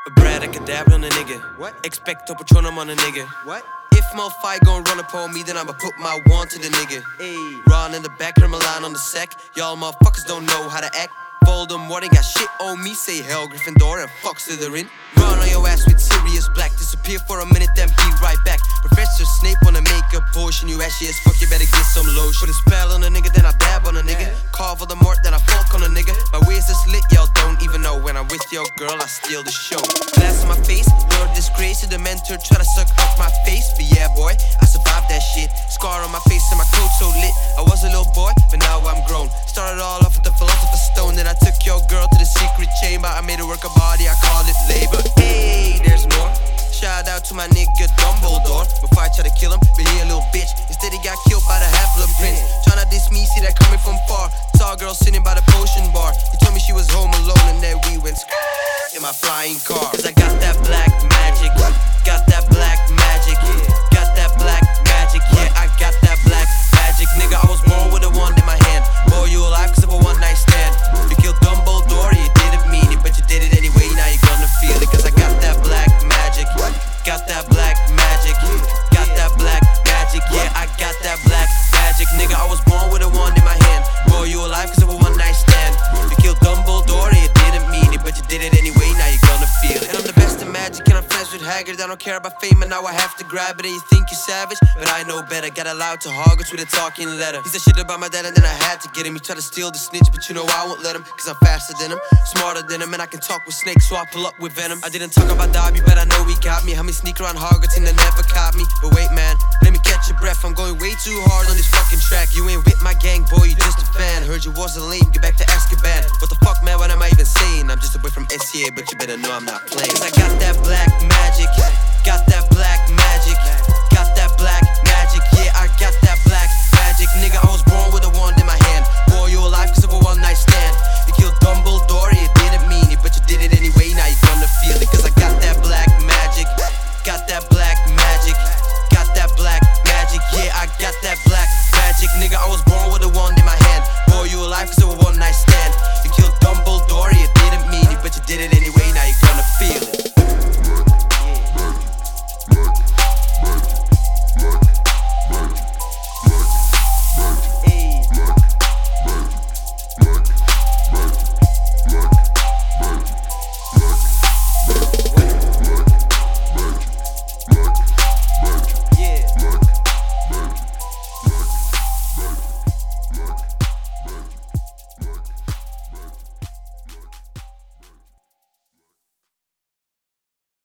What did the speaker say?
Abracadabra on a nigga. What? Expecto Patronum on a nigga. What? If Malphite gon' run up on me, then I'ma put my wand to the nigga. Ayy. Ron in the back, Hermeline on the sack. Y'all motherfuckers don't know how to act. Voldemort ain't got shit on me. Say hell, Gryffindor, and fuck Slytherin. Run on your ass with Sirius Black. Disappear for a minute, then be right back. Professor Snape wanna make a potion. You ashy as fuck, you better get some lotion. Put a spell on a nigga, then I dab on a nigga. Call Voldemort, then I fuck on a nigga. My waist is lit, y'all don't even know. When I'm with your girl, I steal the show. Glass in my face, no disgrace. The mentor try to suck up my face. But yeah, boy, I survived that shit. Scar on my face and my coat so lit. I was a little boy, but now I'm grown. Started all off with the Philosopher's Stone. Then I took your girl to the secret chamber. I made her work her body, I called it labor. Hey, there's more. Shout out to my nigga Dumbledore. Before I try to kill him, but he a little bitch. Instead he got killed by the Half-Blood Prince. Tryna diss me, see that coming from far. Saw a girl sitting by the potion bar. He told me she was home alone and then we went in my flying car. Cause I got that black magic. Got that black magic. Got that black magic. Yeah, I got that black magic. Nigga, I was born with a wand in my hand. Boy, you alive cause of a one night stand. You killed Dumbledore, you didn't mean it, but you did it anyway. Now you're gonna feel it. Cause I got that black magic. Got that black magic. Got that black magic. Yeah, I got that black magic. Nigga, I was born with a wand in my hand. Boy, you alive cause of a one night stand. You killed Dumbledore, you didn't mean it, but you did it anyway. Now you're gonna feel it. And I'm the best in magic and I'm friends with Hagrid. I don't care about fame and now I have to grab it. And you think you're savage, but I know better. Got allowed to Hogwarts with a talking letter. He said shit about my dad and then I had to get him. He tried to steal the snitch, but you know I won't let him. Cause I'm faster than him, smarter than him. And I can talk with snakes, so I pull up with venom. I didn't talk about Dobby, but I know he got me. How me sneak around Hogwarts and they never caught me. But wait man, let me catch your breath. I'm going way too hard on this fucking track. You ain't with my gang, boy, you just a fan. Heard you wasn't lame, get back to Azkaban. What the fuck man, what am I even saying? I'm just a boy from SCA, but you better know I'm not playing. Cause I got that black magic. Got that black magic. Got that black magic. Yeah, I got that black magic. Nigga, I was born with a wand in my hand. Boy, you alive cause of a one night stand. You killed Dumbledore, you didn't mean it, but you did it anyway. Now you're gonna feel it. Cause I got that black magic. Got that black magic. Got that black magic. Yeah, I got that black magic. Nigga, I was born